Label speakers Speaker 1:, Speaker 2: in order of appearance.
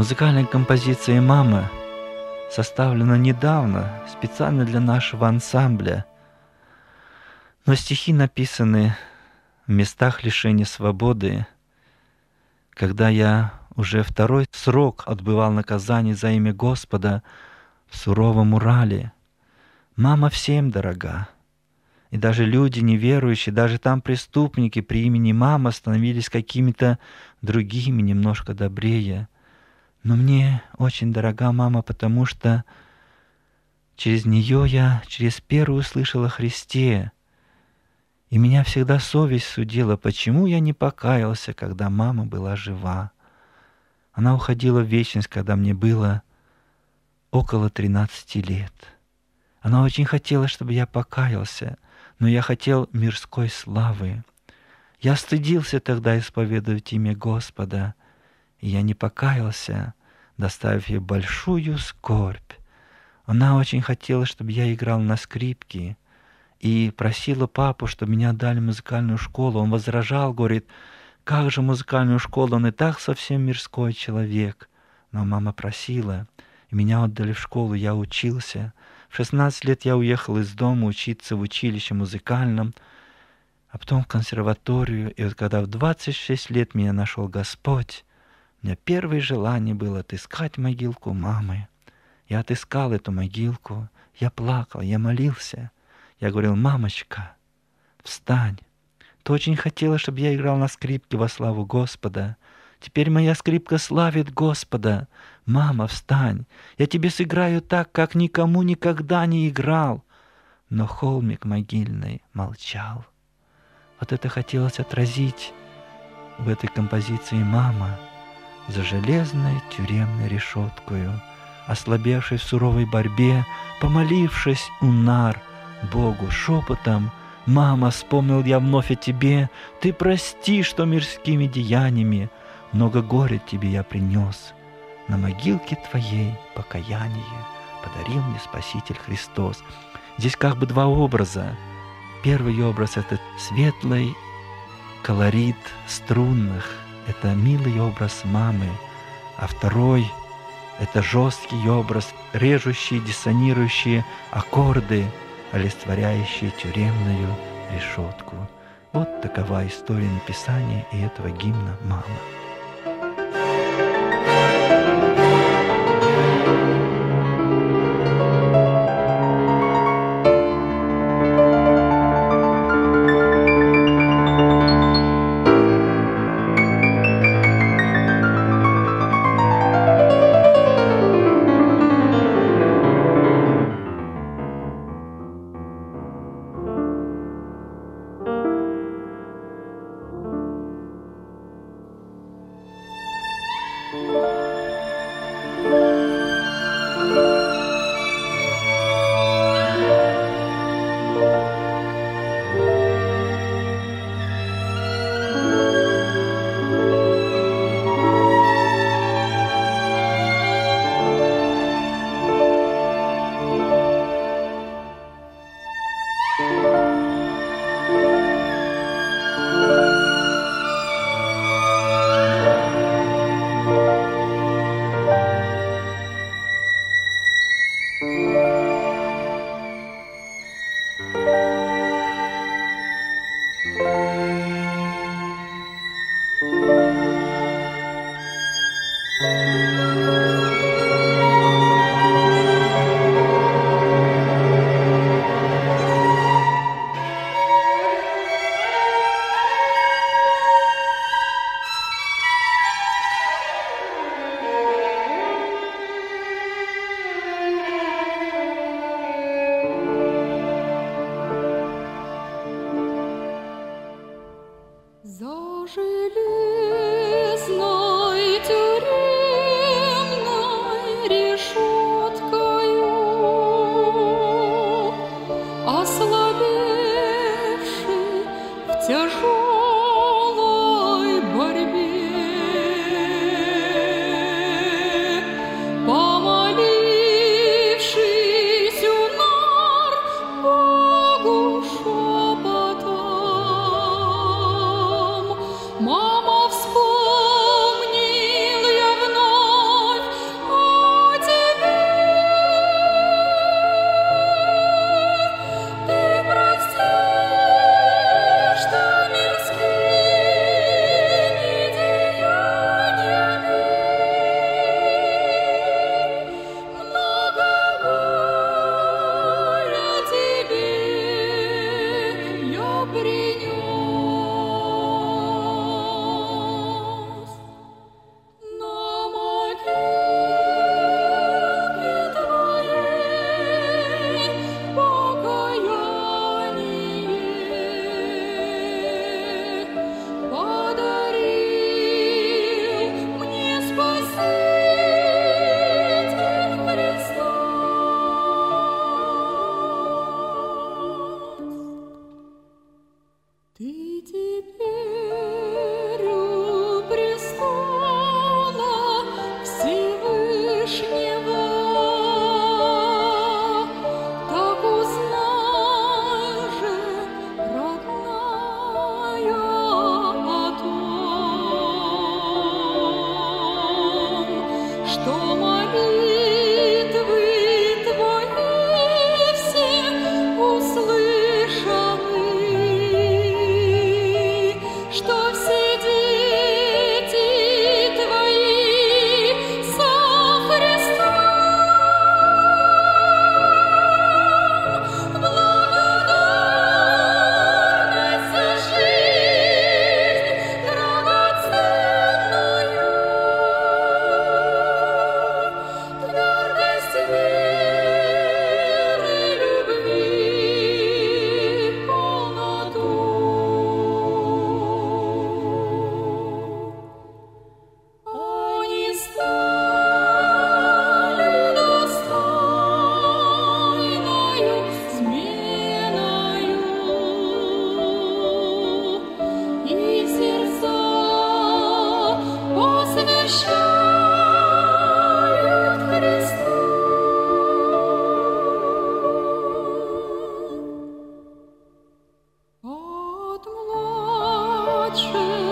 Speaker 1: Музыкальная композиция «Мама» составлена недавно, специально для нашего ансамбля. Но стихи написаны в местах лишения свободы, когда я уже второй срок отбывал наказание за имя Господа в суровом Урале. Мама всем дорога. И даже люди неверующие, даже там преступники при имени мама становились какими-то другими, немножко добрее. Но мне очень дорога мама, потому что через нее я через первую услышал о Христе. И меня всегда совесть судила, почему я не покаялся, когда мама была жива. Она уходила в вечность, когда мне было около 13 лет. Она очень хотела, чтобы я покаялся, но я хотел мирской славы. Я стыдился тогда исповедовать имя Господа, и я не покаялся, доставив ей большую скорбь. Она очень хотела, чтобы я играл на скрипке, и просила папу, чтобы меня отдали в музыкальную школу. Он возражал, говорит, как же музыкальную школу, он и так совсем мирской человек. Но мама просила, и меня отдали в школу, я учился. В 16 лет я уехал из дома учиться в училище музыкальном, а потом в консерваторию. И вот когда в 26 лет меня нашел Господь, у меня первое желание было отыскать могилку мамы. Я отыскал эту могилку, я плакал, я молился. Я говорил, мамочка, встань. Ты очень хотела, чтобы я играл на скрипке во славу Господа. Теперь моя скрипка славит Господа. Мама, встань. Я тебе сыграю так, как никому никогда не играл. Но холмик могильный молчал. Вот это хотелось отразить в этой композиции «Мама» за железной тюремной решеткою, ослабевшей в суровой борьбе, помолившись у нар Богу шепотом, «Мама, вспомнил я вновь о тебе, ты прости, что мирскими деяниями много горя тебе я принес. На могилке твоей покаяние подарил мне Спаситель Христос». Здесь как бы два образа. Первый образ — это светлый колорит струнных, это милый образ мамы, а второй — это жесткий образ, режущие, диссонирующие аккорды, олицетворяющие тюремную решетку. Вот такова история написания и этого гимна «Мама».
Speaker 2: Мама теперь у престола Всевышнего так узнай же, родная, о том, что молитвы твои все услышаны, что все дети твои со Христом благодарность за жизнь драгоценную, твердость веры, любви, полноту. Они стали достойною сменою, и сердца посвящают Христу. От младших